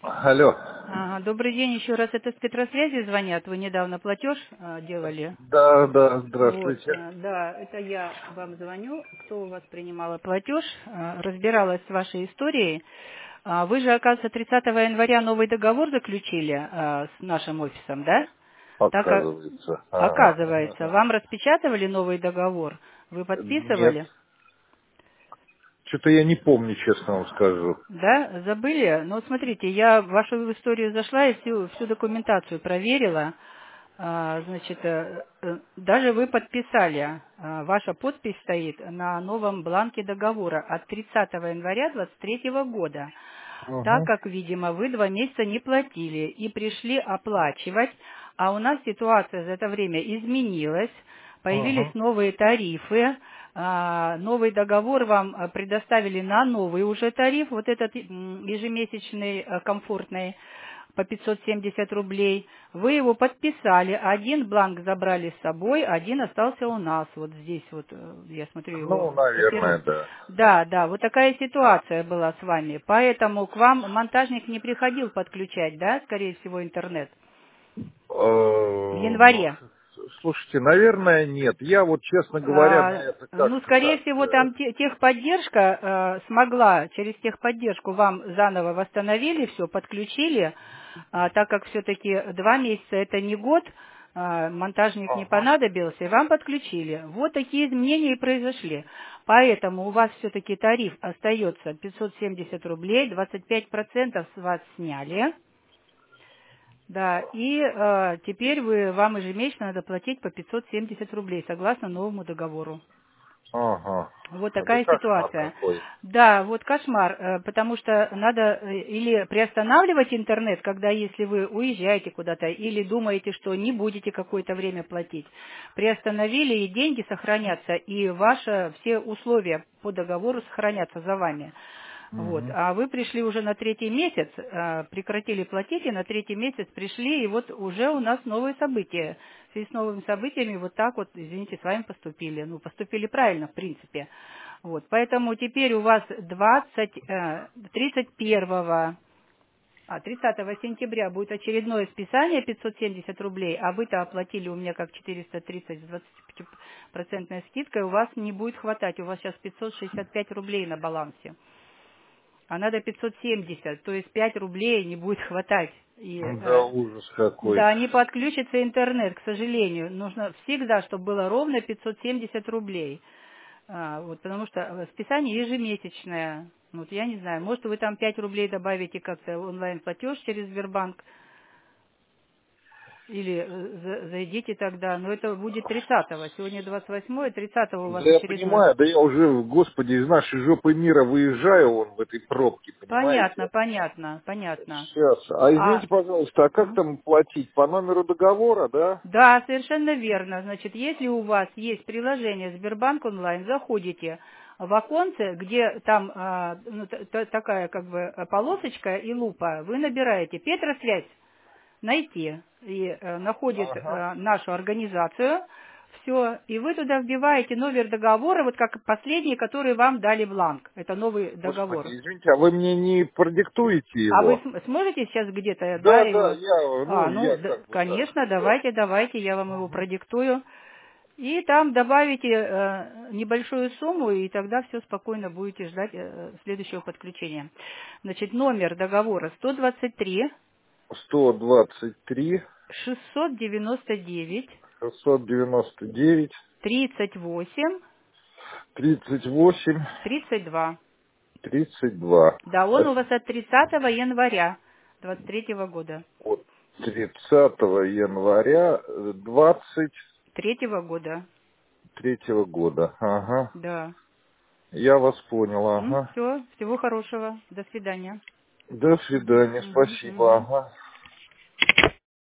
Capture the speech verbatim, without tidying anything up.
Алло. Ага, добрый день, еще раз это с Петросвязи звонят. Вы недавно платеж э, делали. Да, да, Вот, здравствуйте. э, да, это я вам звоню. Кто у вас принимала платеж? Э, разбиралась с вашей историей. А, Вы же, оказывается, тридцатого января новый договор заключили э, с нашим офисом, да? Так как, Оказывается. Ага. оказывается, вам распечатывали новый договор? Вы Нет. подписывали? Что-то я не помню, честно вам скажу. Да, забыли? Ну, вот смотрите, я в вашу историю зашла и всю, всю документацию проверила. А, Значит, э, э, даже вы подписали, а, ваша подпись стоит на новом бланке договора от тридцатого января двадцать третьего года. Так Угу. как, видимо, вы два месяца не платили и пришли оплачивать, а у нас ситуация за это время изменилась, появились Угу. новые тарифы, а, новый договор вам а, предоставили на новый уже тариф, вот этот м, ежемесячный, а, комфортный, по пятьсот семьдесят рублей. Вы его подписали, один бланк забрали с собой, один остался у нас. Вот здесь вот, э, я смотрю, Ну, его наверное, копировал. да. Да, да, вот такая ситуация была с вами. Поэтому к вам монтажник не приходил подключать, да, скорее всего, интернет в Э, Ну, январе. с- слушайте, наверное, нет. Я вот, честно говоря, на А, это Ну, как-то скорее так. всего, э, там те- техподдержка э, смогла, через техподдержку вам заново восстановили все, подключили, а, так как все-таки два месяца это не год, а, монтажник не Ага. понадобился, и вам подключили. Вот такие изменения и произошли. Поэтому у вас все-таки тариф остается пятьсот семьдесят рублей, двадцать пять процентов с вас сняли. Да, и э, теперь вы, вам ежемесячно надо платить по пятьсот семьдесят рублей, согласно новому договору. Ага. Вот Это такая кошмар ситуация. какой. Да, вот кошмар, э, потому что надо э, или приостанавливать интернет, когда если вы уезжаете куда-то, или думаете, что не будете какое-то время платить. Приостановили, и деньги сохранятся, и ваши все условия по договору сохранятся за вами. Вот. Угу. А вы пришли уже на третий месяц, э, прекратили платить, и на третий месяц пришли, и вот уже у нас новые события. В связи с новыми событиями вот так вот, извините, с вами поступили. Ну, поступили правильно, в принципе. Вот. Поэтому теперь у вас двадцать, э, тридцать первого, а, тридцатого сентября будет очередное списание пятьсот семьдесят рублей, а вы-то оплатили у меня как четыреста тридцать с двадцатипятипроцентной скидкой, у вас не будет хватать, у вас сейчас пятьсот шестьдесят пять рублей на балансе. А надо пятьсот семьдесят, то есть пять рублей не будет хватать. И, Да, э, ужас какой. да, не подключится интернет, к сожалению. Нужно всегда, чтобы было ровно пятьсот семьдесят рублей. А, вот, потому что э, списание ежемесячное. Вот я не знаю, может вы там пять рублей добавите как-то онлайн-платеж через Сбербанк, или э, за- зайдите тогда, но это будет тридцатого. Сегодня двадцать восьмое, тридцатого у Да вас я очередной. понимаю, да я уже, господи, из нашей жопы мира выезжаю вон в этой пробке, Понятно, понимаете? понятно, понятно. Сейчас. А А, извините, пожалуйста, а как м? там платить? По номеру договора, да? Да, совершенно верно. Значит, если у вас есть приложение Сбербанк онлайн, заходите в оконце, где там а, ну, т- т- такая как бы полосочка и лупа, вы набираете Петросвязь, найти, и э, находит Ага. э, нашу организацию, все, и вы туда вбиваете номер договора, вот как последний, который вам дали бланк. Это новый Господи, договор. извините, а вы мне не продиктуете А вы его? см- сможете сейчас где-то, да, Да, да, его? я, ну, А, ну, я да, как бы, да. конечно, давайте, давайте, я вам его Ага. продиктую. И там добавите э, небольшую сумму, и тогда все спокойно будете ждать э, следующего подключения. Значит, номер договора сто двадцать три сто двадцать три, шестьсот девяносто девять шестьсот девяносто девять, тридцать восемь тридцать восемь, тридцать два. тридцать два. Да, он у вас от тридцатого января двадцать третьего года. От тридцатого января двадцать Третьего года, третьего года. Ага. да. Я вас понял, ага. Все, всего хорошего. До свидания. До Мгм, свидания, мгм, спасибо, мгм. ага.